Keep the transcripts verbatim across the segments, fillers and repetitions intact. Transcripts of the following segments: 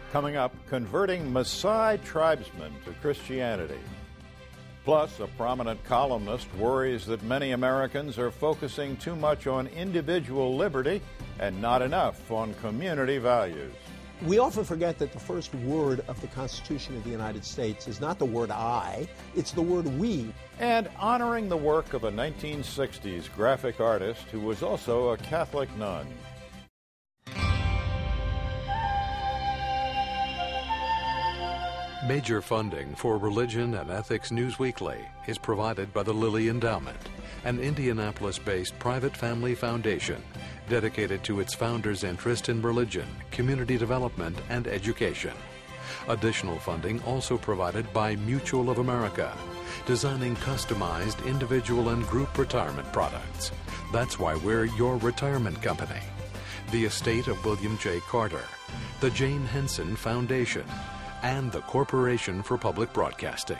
Coming up, converting Maasai tribesmen to Christianity. Plus, a prominent columnist worries that many Americans are focusing too much on individual liberty and not enough on community values. We often forget that the first word of the Constitution of the United States is not the word I, it's the word we. And honoring the work of a nineteen sixties graphic artist who was also a Catholic nun. Major funding for Religion and Ethics News Weekly is provided by the Lilly Endowment, an Indianapolis-based private family foundation dedicated to its founders' interest in religion, community development, and education. Additional funding also provided by Mutual of America, designing customized individual and group retirement products. That's why we're your retirement company. The estate of William J. Carter, the Jane Henson Foundation, and the Corporation for Public Broadcasting.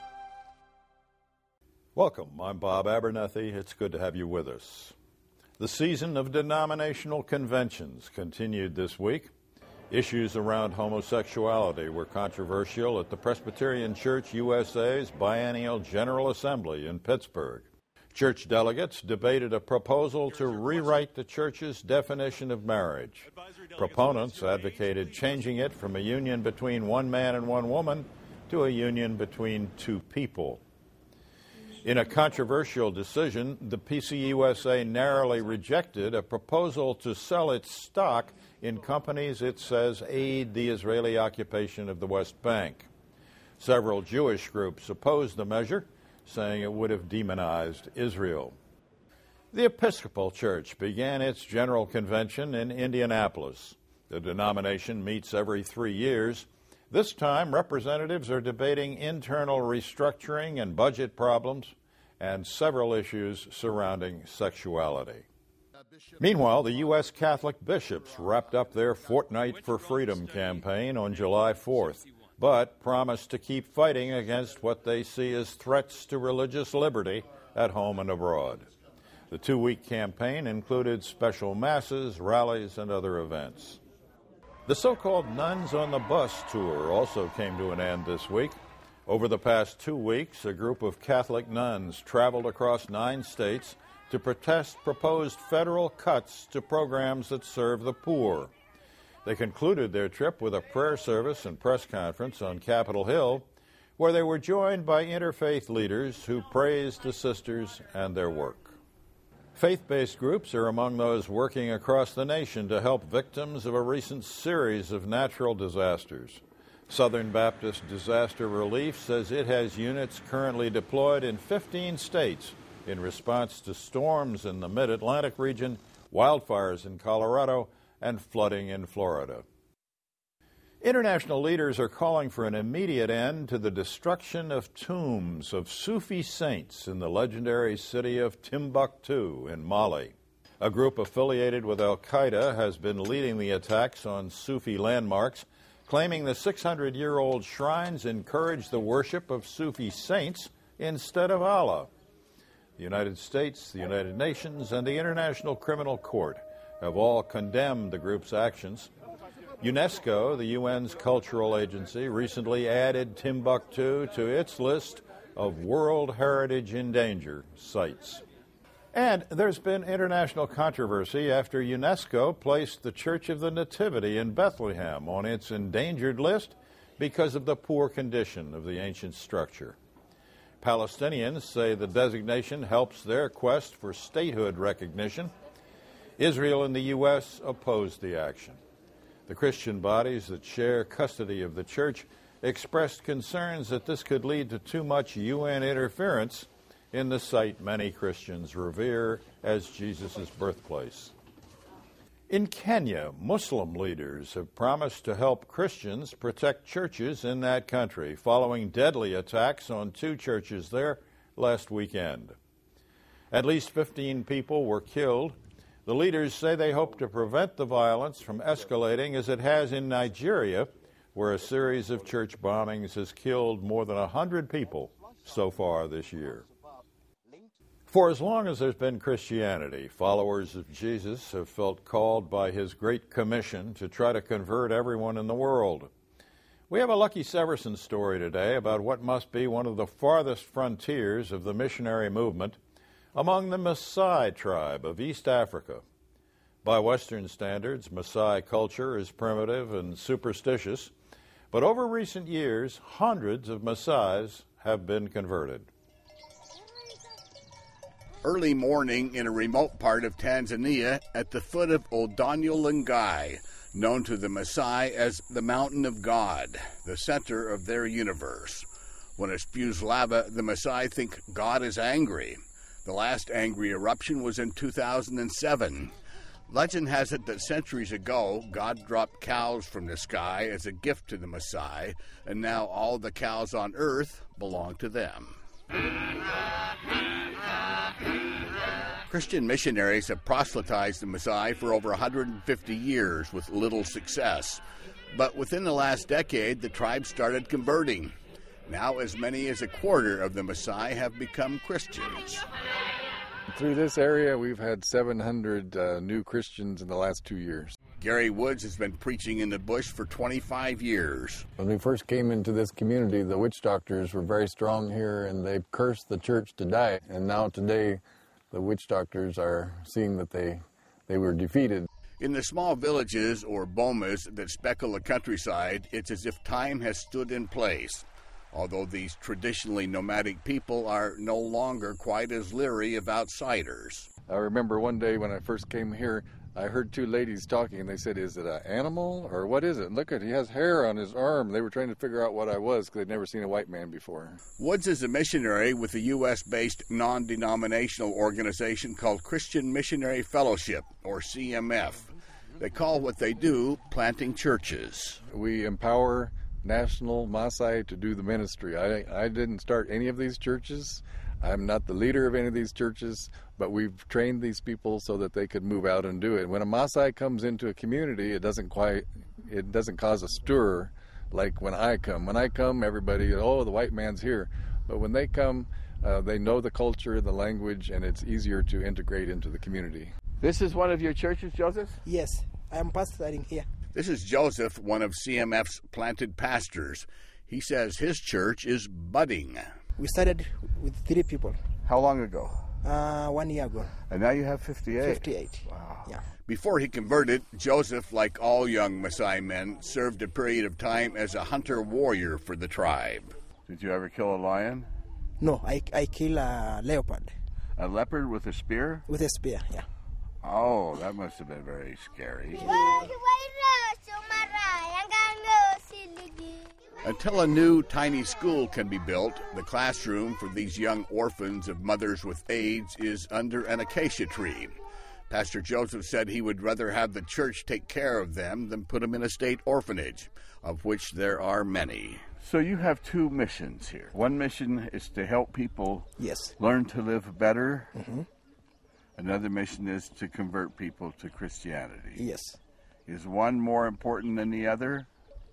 Welcome. I'm Bob Abernethy. It's good to have you with us. The season of denominational conventions continued this week. Issues around homosexuality were controversial at the Presbyterian Church U S A's Biennial General Assembly in Pittsburgh. Church delegates debated a proposal to rewrite the church's definition of marriage. Proponents advocated changing it from a union between one man and one woman to a union between two people. In a controversial decision, the P C U S A narrowly rejected a proposal to sell its stock in companies it says aid the Israeli occupation of the West Bank. Several Jewish groups opposed the measure, saying it would have demonized Israel. The Episcopal Church began its General Convention in Indianapolis. The denomination meets every three years. This time, representatives are debating internal restructuring and budget problems and several issues surrounding sexuality. Meanwhile, the U S Catholic bishops wrapped up their Fortnight for Freedom campaign on July fourth, but promised to keep fighting against what they see as threats to religious liberty at home and abroad. The two-week campaign included special masses, rallies, and other events. The so-called Nuns on the Bus tour also came to an end this week. Over the past two weeks, a group of Catholic nuns traveled across nine states to protest proposed federal cuts to programs that serve the poor. They concluded their trip with a prayer service and press conference on Capitol Hill, where they were joined by interfaith leaders who praised the sisters and their work. Faith-based groups are among those working across the nation to help victims of a recent series of natural disasters. Southern Baptist Disaster Relief says it has units currently deployed in fifteen states in response to storms in the Mid-Atlantic region, wildfires in Colorado, and flooding in Florida. International leaders are calling for an immediate end to the destruction of tombs of Sufi saints in the legendary city of Timbuktu in Mali. A group affiliated with al-Qaeda has been leading the attacks on Sufi landmarks, claiming the six hundred year old shrines encourage the worship of Sufi saints instead of Allah. The United States, the United Nations, and the International Criminal Court have all condemned the group's actions. UNESCO, the U N's cultural agency, recently added Timbuktu to its list of World Heritage in Danger sites. And there's been international controversy after UNESCO placed the Church of the Nativity in Bethlehem on its endangered list because of the poor condition of the ancient structure. Palestinians say the designation helps their quest for statehood recognition. Israel and the U S opposed the action. The Christian bodies that share custody of the church expressed concerns that this could lead to too much U N interference in the site many Christians revere as Jesus' birthplace. In Kenya, Muslim leaders have promised to help Christians protect churches in that country following deadly attacks on two churches there last weekend. At least fifteen people were killed. The leaders say they hope to prevent the violence from escalating as it has in Nigeria, where a series of church bombings has killed more than one hundred people so far this year. For as long as there's been Christianity, followers of Jesus have felt called by his Great Commission to try to convert everyone in the world. We have a Lucky Severson story today about what must be one of the farthest frontiers of the missionary movement among the Maasai tribe of East Africa. By Western standards, Maasai culture is primitive and superstitious, but over recent years, hundreds of Maasais have been converted. Early morning in a remote part of Tanzania at the foot of Oldonyo Langai, known to the Maasai as the Mountain of God, the center of their universe. When it spews lava, the Maasai think God is angry. The last angry eruption was in two thousand seven. Legend has it that centuries ago, God dropped cows from the sky as a gift to the Maasai, and now all the cows on earth belong to them. Christian missionaries have proselytized the Maasai for over one hundred fifty years with little success. But within the last decade, the tribe started converting. Now as many as a quarter of the Maasai have become Christians. Through this area, we've had seven hundred uh, new Christians in the last two years. Gary Woods has been preaching in the bush for twenty-five years. When we first came into this community, the witch doctors were very strong here, and they cursed the church to die. And now today, the witch doctors are seeing that they, they were defeated. In the small villages, or bomas, that speckle the countryside, it's as if time has stood in place. Although these traditionally nomadic people are no longer quite as leery of outsiders. I remember one day when I first came here, I heard two ladies talking, and they said, "Is it an animal, or what is it? Look at, he has hair on his arm." They were trying to figure out what I was, because they'd never seen a white man before. Woods is a missionary with a U S-based non-denominational organization called Christian Missionary Fellowship, or C M F. They call what they do planting churches. We empower National Maasai to do the ministry. I, I didn't start any of these churches. I'm not the leader of any of these churches, but we've trained these people so that they could move out and do it. When a Maasai comes into a community, it doesn't quite, it doesn't cause a stir like when I come. When I come, everybody, oh, the white man's here. But when they come, uh, they know the culture, the language, and it's easier to integrate into the community. This is one of your churches, Joseph? Yes, I am pastoring here. This is Joseph, one of C M F's planted pastors. He says his church is budding. We started with three people. How long ago? Uh, one year ago. And now you have fifty-eight. fifty-eight. Wow. Yeah. Before he converted, Joseph, like all young Maasai men, served a period of time as a hunter-warrior for the tribe. Did you ever kill a lion? No, I, I kill a leopard. A leopard with a spear? With a spear, yeah. Oh, that must have been very scary. Until a new tiny school can be built, the classroom for these young orphans of mothers with AIDS is under an acacia tree. Pastor Joseph said he would rather have the church take care of them than put them in a state orphanage, of which there are many. So you have two missions here. One mission is to help people Yes. learn to live better. Mm-hmm. Another mission is to convert people to Christianity. Yes. Is one more important than the other?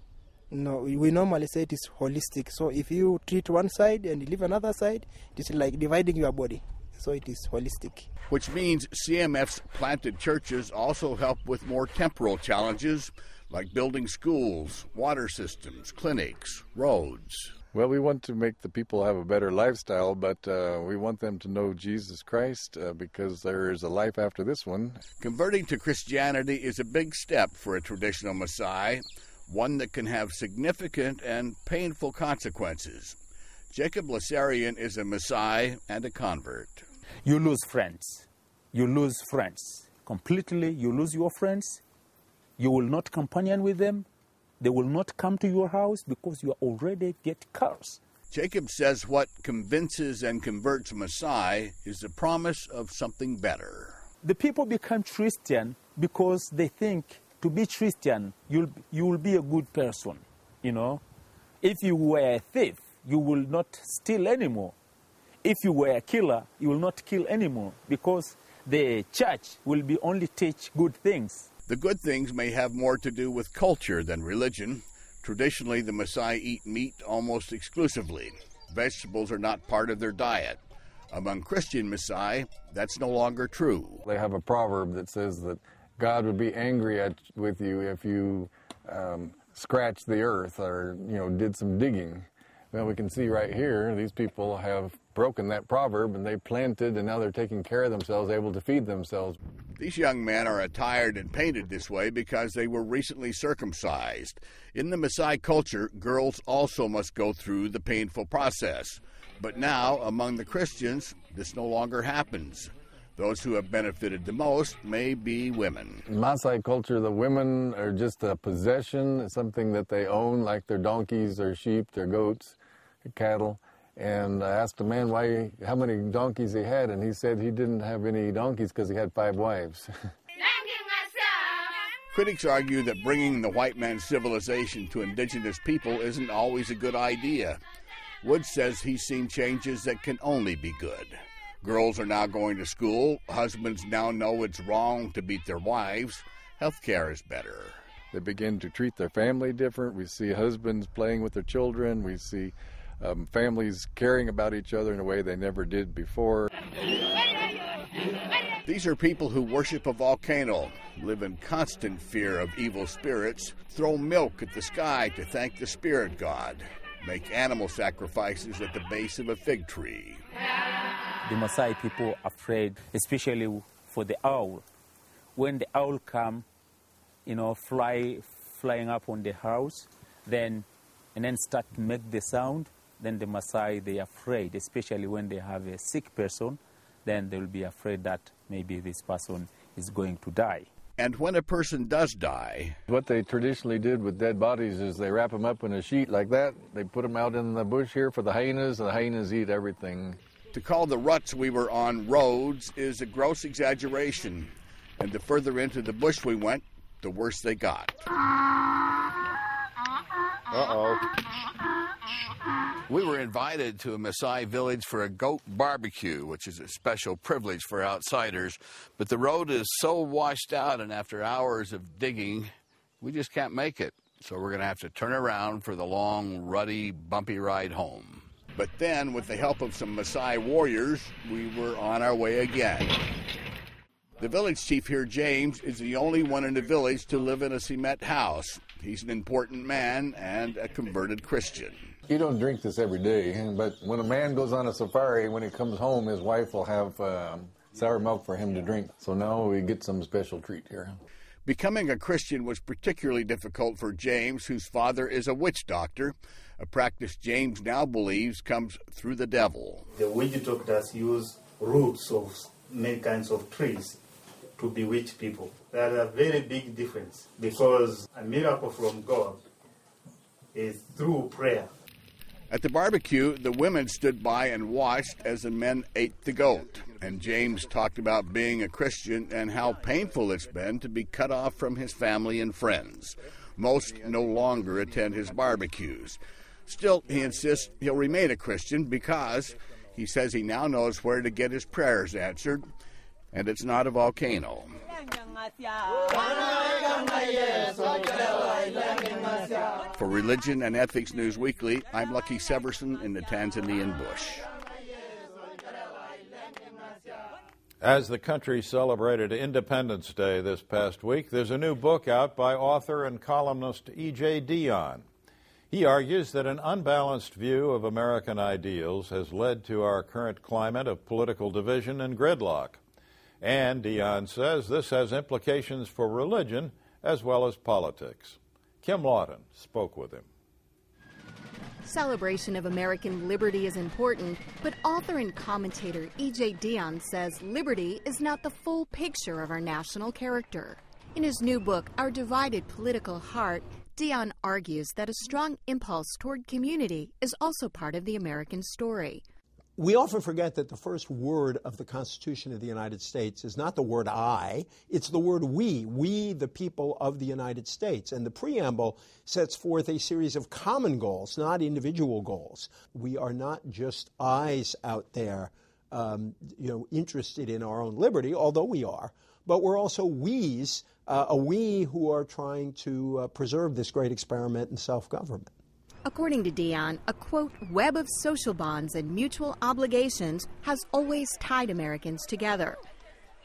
No, we we normally say it is holistic. So if you treat one side and leave another side, it is like dividing your body. So it is holistic. Which means C M F's planted churches also help with more temporal challenges, like building schools, water systems, clinics, roads. Well, we want to make the people have a better lifestyle, but uh, we want them to know Jesus Christ uh, because there is a life after this one. Converting to Christianity is a big step for a traditional Maasai, one that can have significant and painful consequences. Jacob Lassarian is a Maasai and a convert. You lose friends. You lose friends. Completely, you lose your friends. You will not companion with them. They will not come to your house because you already get cursed. Jacob says what convinces and converts Maasai is the promise of something better. The people become Christian because they think to be Christian, you'll, you will be a good person, you know. If you were a thief, you will not steal anymore. If you were a killer, you will not kill anymore because the church will be only teach good things. The good things may have more to do with culture than religion. Traditionally, the Maasai eat meat almost exclusively. Vegetables are not part of their diet. Among Christian Maasai, that's no longer true. They have a proverb that says that God would be angry at, with you if you um, scratched the earth or, you know, did some digging. Well, we can see right here, these people have broken that proverb and they planted and now they're taking care of themselves, able to feed themselves. These young men are attired and painted this way because they were recently circumcised. In the Maasai culture, girls also must go through the painful process. But now, among the Christians, this no longer happens. Those who have benefited the most may be women. In Maasai culture, the women are just a possession, something that they own, like their donkeys, their sheep, their goats, their cattle. And I asked a man why, how many donkeys he had, and he said he didn't have any donkeys because he had five wives. Critics argue that bringing the white man's civilization to indigenous people isn't always a good idea. Woods says he's seen changes that can only be good. Girls are now going to school. Husbands now know it's wrong to beat their wives. Health care is better. They begin to treat their family different. We see husbands playing with their children. We see um, families caring about each other in a way they never did before. These are people who worship a volcano, live in constant fear of evil spirits, throw milk at the sky to thank the spirit god, make animal sacrifices at the base of a fig tree. The Maasai people are afraid, especially for the owl. When the owl come, you know, fly, flying up on the house, then and then start to make the sound, then the Maasai, they are afraid, especially when they have a sick person, then they will be afraid that maybe this person is going to die. And when a person does die, what they traditionally did with dead bodies is they wrap them up in a sheet like that. They put them out in the bush here for the hyenas, and the hyenas eat everything. To call the ruts we were on roads is a gross exaggeration. And the further into the bush we went, the worse they got. Uh-oh. We were invited to a Maasai village for a goat barbecue, which is a special privilege for outsiders. But the road is so washed out, and after hours of digging, we just can't make it. So we're going to have to turn around for the long, ruddy, bumpy ride home. But then, with the help of some Maasai warriors, we were on our way again. The village chief here, James, is the only one in the village to live in a cement house. He's an important man and a converted Christian. You don't drink this every day, but when a man goes on a safari, when he comes home, his wife will have uh, sour milk for him to drink. So now we get some special treat here. Becoming a Christian was particularly difficult for James, whose father is a witch doctor, a practice James now believes comes through the devil. The witch doctors use roots of many kinds of trees to bewitch people. There's a very big difference, because a miracle from God is through prayer. At the barbecue, the women stood by and watched as the men ate the goat. And James talked about being a Christian and how painful it's been to be cut off from his family and friends. Most no longer attend his barbecues. Still, he insists he'll remain a Christian because he says he now knows where to get his prayers answered, and it's not a volcano. For Religion and Ethics News Weekly, I'm Lucky Severson in the Tanzanian bush. As the country celebrated Independence Day this past week, there's a new book out by author and columnist E J Dionne. He argues that an unbalanced view of American ideals has led to our current climate of political division and gridlock. And Dionne says this has implications for religion as well as politics. Kim Lawton spoke with him. Celebration of American liberty is important, but author and commentator E J Dionne says liberty is not the full picture of our national character. In his new book, Our Divided Political Heart, Dionne argues that a strong impulse toward community is also part of the American story. We often forget that the first word of the Constitution of the United States is not the word I, it's the word we, we the people of the United States. And the preamble sets forth a series of common goals, not individual goals. We are not just I's out there, um, you know, interested in our own liberty, although we are, but we're also we's, uh, a we who are trying to uh, preserve this great experiment in self-government. According to Dionne, a, quote, web of social bonds and mutual obligations has always tied Americans together.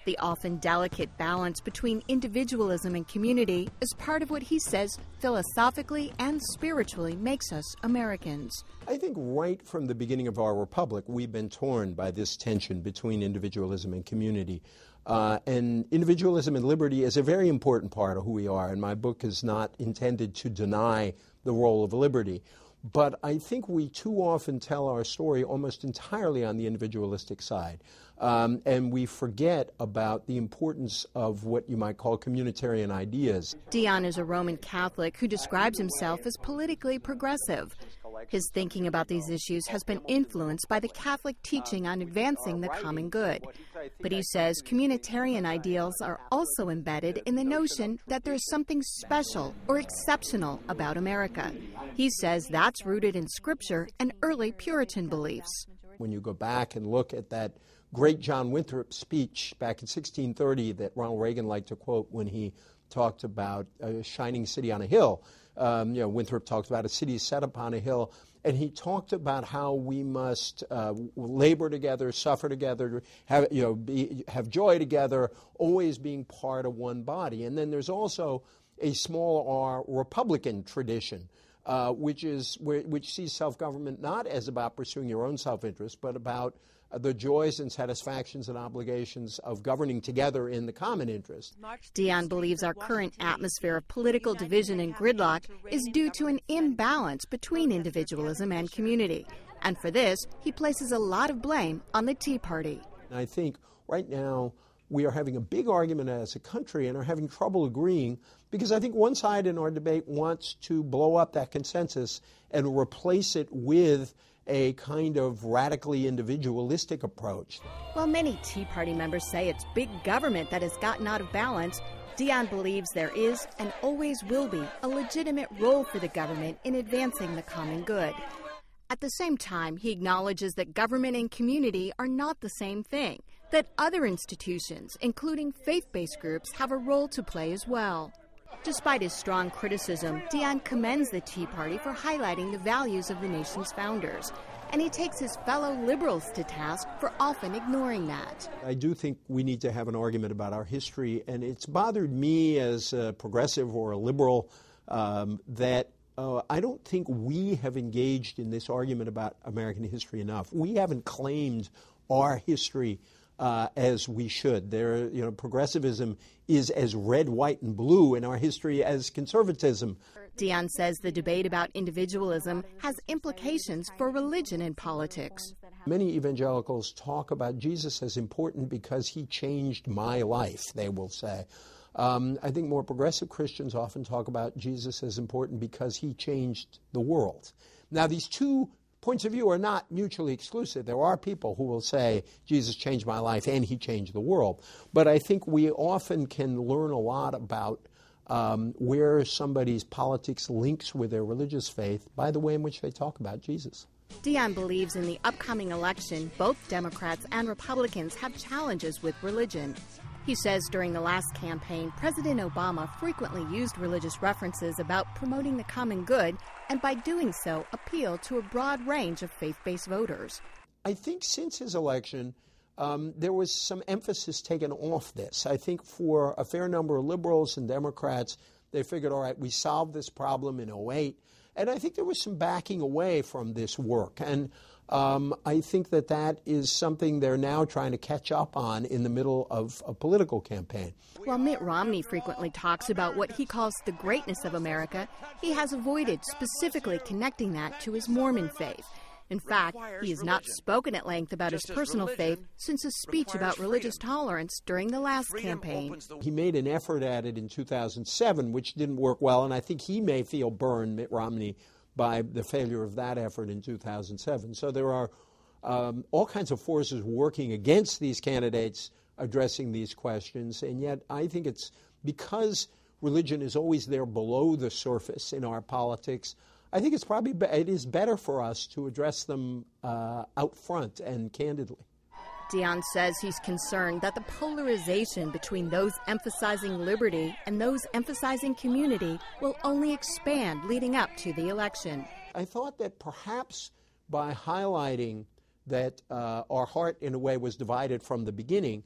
The often delicate balance between individualism and community is part of what he says philosophically and spiritually makes us Americans. I think right from the beginning of our republic, we've been torn by this tension between individualism and community. Uh, and individualism and liberty is a very important part of who we are, and my book is not intended to deny the role of liberty. But I think we too often tell our story almost entirely on the individualistic side. Um, and we forget about the importance of what you might call communitarian ideas. Dion is a Roman Catholic who describes himself as politically progressive. His thinking about these issues has been influenced by the Catholic teaching on advancing the common good. But he says communitarian ideals are also embedded in the notion that there's something special or exceptional about America. He says that's rooted in Scripture and early Puritan beliefs. When you go back and look at that great John Winthrop speech back in sixteen thirty that Ronald Reagan liked to quote when he talked about a shining city on a hill. Um, you know, Winthrop talked about a city set upon a hill, and he talked about how we must uh, labor together, suffer together, have you know, be, have joy together, always being part of one body. And then there's also a small R Republican tradition, uh, which is which sees self-government not as about pursuing your own self-interest, but about the joys and satisfactions and obligations of governing together in the common interest. Dion believes our current atmosphere of political division and gridlock is due to an imbalance between individualism and community. And for this, he places a lot of blame on the Tea Party. I think right now we are having a big argument as a country and are having trouble agreeing because I think one side in our debate wants to blow up that consensus and replace it with a kind of radically individualistic approach. While many Tea Party members say it's big government that has gotten out of balance, Dion believes there is and always will be a legitimate role for the government in advancing the common good. At the same time, he acknowledges that government and community are not the same thing, that other institutions, including faith-based groups, have a role to play as well. Despite his strong criticism, Dion commends the Tea Party for highlighting the values of the nation's founders, and he takes his fellow liberals to task for often ignoring that. I do think we need to have an argument about our history, and it's bothered me as a progressive or a liberal um, that uh, I don't think we have engaged in this argument about American history enough. We haven't claimed our history Uh, as we should. There, you know, progressivism is as red, white, and blue in our history as conservatism. Dion says the debate about individualism has implications for religion and politics. Many evangelicals talk about Jesus as important because he changed my life, they will say. Um, I think more progressive Christians often talk about Jesus as important because he changed the world. Now, these two points of view are not mutually exclusive. There are people who will say, Jesus changed my life and he changed the world. But I think we often can learn a lot about um, where somebody's politics links with their religious faith by the way in which they talk about Jesus. Dion believes in the upcoming election, both Democrats and Republicans have challenges with religion. He says during the last campaign, President Obama frequently used religious references about promoting the common good, and by doing so, appealed to a broad range of faith-based voters. I think since his election, um, there was some emphasis taken off this. I think for a fair number of liberals and Democrats, they figured, all right, we solved this problem in oh eight. And I think there was some backing away from this work. And Um, I think that that is something they're now trying to catch up on in the middle of a political campaign. While Mitt Romney frequently talks about what he calls the greatness of America, he has avoided specifically connecting that to his Mormon faith. In fact, he has not spoken at length about his personal faith since his speech about religious tolerance during the last campaign. He made an effort at it in two thousand seven, which didn't work well, and I think he may feel burned, Mitt Romney, by the failure of that effort in two thousand seven. So there are um, all kinds of forces working against these candidates addressing these questions, and yet I think it's because religion is always there below the surface in our politics, I think it's probably be- it is better for us to address them uh, out front and candidly. Dion says he's concerned that the polarization between those emphasizing liberty and those emphasizing community will only expand leading up to the election. I thought that perhaps by highlighting that uh, our heart, in a way, was divided from the beginning,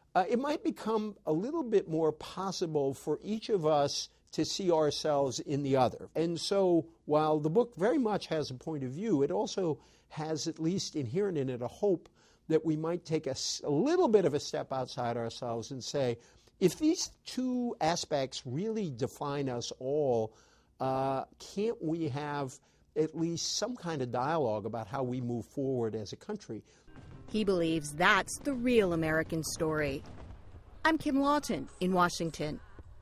uh, it might become a little bit more possible for each of us to see ourselves in the other. And so while the book very much has a point of view, it also has at least inherent in it a hope that we might take a, a little bit of a step outside ourselves and say, if these two aspects really define us all, uh, can't we have at least some kind of dialogue about how we move forward as a country? He believes that's the real American story. I'm Kim Lawton in Washington.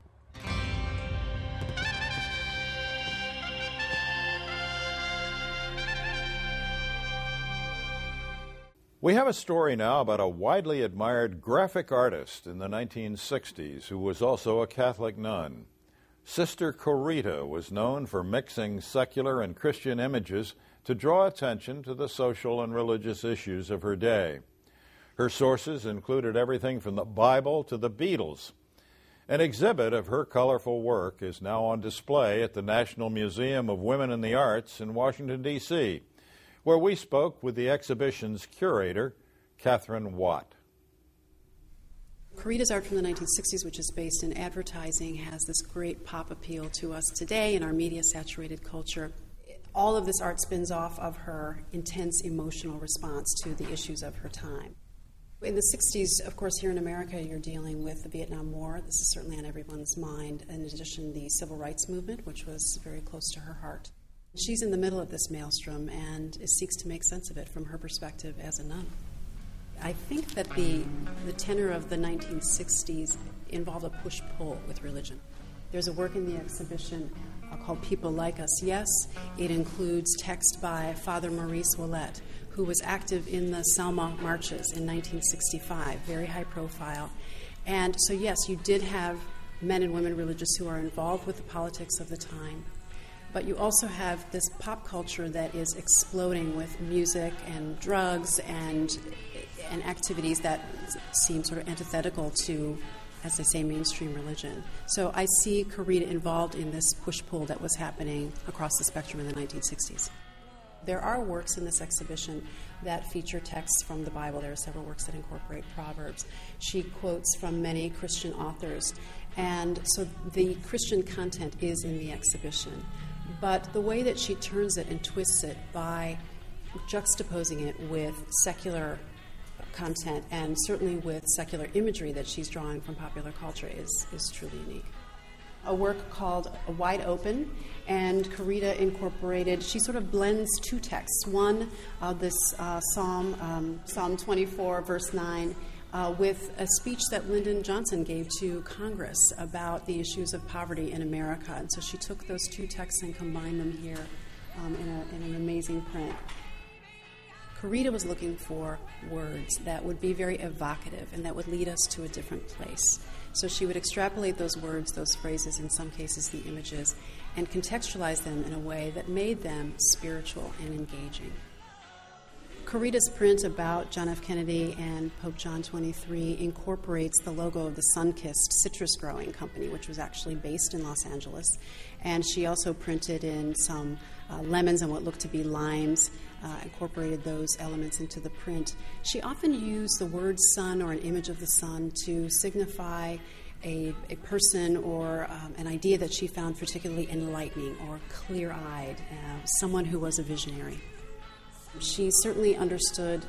We have a story now about a widely admired graphic artist in the nineteen sixties who was also a Catholic nun. Sister Corita was known for mixing secular and Christian images to draw attention to the social and religious issues of her day. Her sources included everything from the Bible to the Beatles. An exhibit of her colorful work is now on display at the National Museum of Women in the Arts in Washington, D C, where we spoke with the exhibition's curator, Catherine Watt. Corita's art from the nineteen sixties, which is based in advertising, has this great pop appeal to us today in our media-saturated culture. All of this art spins off of her intense emotional response to the issues of her time. In the sixties, of course, here in America, you're dealing with the Vietnam War. This is certainly on everyone's mind. In addition, the Civil Rights Movement, which was very close to her heart. She's in the middle of this maelstrom and seeks to make sense of it from her perspective as a nun. I think that the, the tenor of the nineteen sixties involved a push-pull with religion. There's a work in the exhibition uh, called People Like Us. Yes, it includes text by Father Maurice Ouellet, who was active in the Selma marches in nineteen sixty-five, very high profile. And so, yes, you did have men and women religious who are involved with the politics of the time. But you also have this pop culture that is exploding with music and drugs and and activities that seem sort of antithetical to, as they say, mainstream religion. So I see Corita involved in this push-pull that was happening across the spectrum in the nineteen sixties. There are works in this exhibition that feature texts from the Bible. There are several works that incorporate Proverbs. She quotes from many Christian authors. And so the Christian content is in the exhibition. But the way that she turns it and twists it by juxtaposing it with secular content and certainly with secular imagery that she's drawing from popular culture is, is truly unique. A work called Wide Open, and Corita incorporated, she sort of blends two texts. One, uh, this uh, Psalm, um, Psalm twenty-four, verse nine, uh, with a speech that Lyndon Johnson gave to Congress about the issues of poverty in America. And so she took those two texts and combined them here um, in, a, in an amazing print. Corita was looking for words that would be very evocative and that would lead us to a different place. So she would extrapolate those words, those phrases, in some cases the images, and contextualize them in a way that made them spiritual and engaging. Corita's print about John F. Kennedy and Pope John the twenty-third incorporates the logo of the Sunkist citrus growing company, which was actually based in Los Angeles. And she also printed in some uh, lemons and what looked to be limes, uh, incorporated those elements into the print. She often used the word sun or an image of the sun to signify a, a person or um, an idea that she found particularly enlightening or clear-eyed, uh, someone who was a visionary. She certainly understood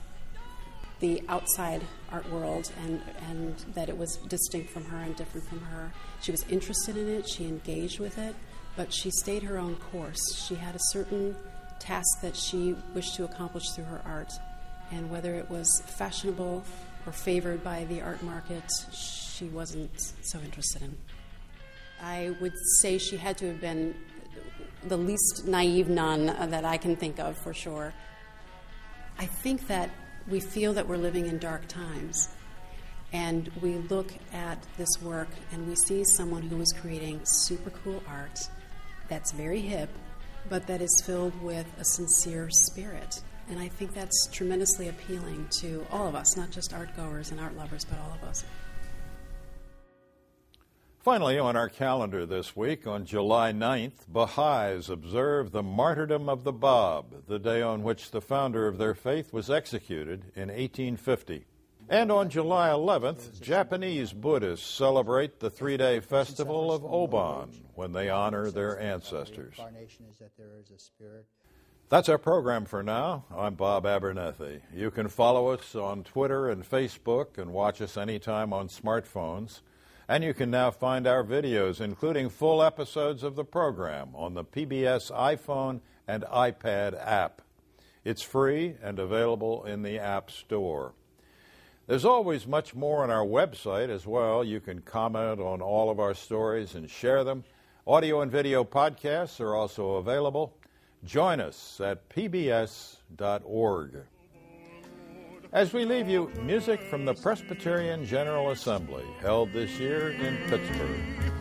the outside art world and, and that it was distinct from her and different from her. She was interested in it, she engaged with it, but she stayed her own course. She had a certain task that she wished to accomplish through her art, and whether it was fashionable or favored by the art market, she wasn't so interested in. I would say she had to have been the least naive nun that I can think of, for sure. I think that we feel that we're living in dark times, and we look at this work and we see someone who is creating super cool art that's very hip, but that is filled with a sincere spirit. And I think that's tremendously appealing to all of us, not just art goers and art lovers, but all of us. Finally, on our calendar this week, on July ninth, Baha'is observe the martyrdom of the Bab, the day on which the founder of their faith was executed in eighteen fifty. And on July eleventh, Japanese Buddhists celebrate the three-day festival of Obon when they honor their ancestors. That's our program for now. I'm Bob Abernethy. You can follow us on Twitter and Facebook and watch us anytime on smartphones. And you can now find our videos, including full episodes of the program, on the P B S iPhone and iPad app. It's free and available in the App Store. There's always much more on our website as well. You can comment on all of our stories and share them. Audio and video podcasts are also available. Join us at P B S dot org. As we leave you, music from the Presbyterian General Assembly, held this year in Pittsburgh.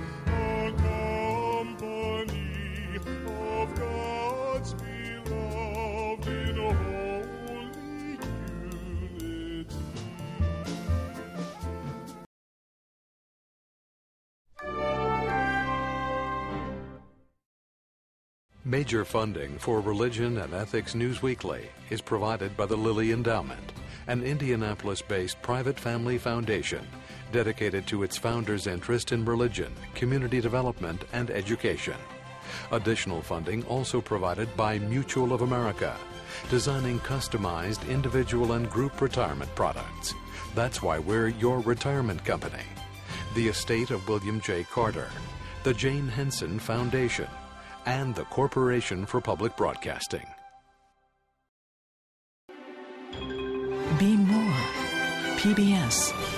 Major funding for Religion and Ethics News Weekly is provided by the Lilly Endowment, an Indianapolis-based private family foundation dedicated to its founders' interest in religion, community development, and education. Additional funding also provided by Mutual of America, designing customized individual and group retirement products. That's why we're your retirement company. The estate of William J. Carter, the Jane Henson Foundation, and the Corporation for Public Broadcasting. Be more. P B S.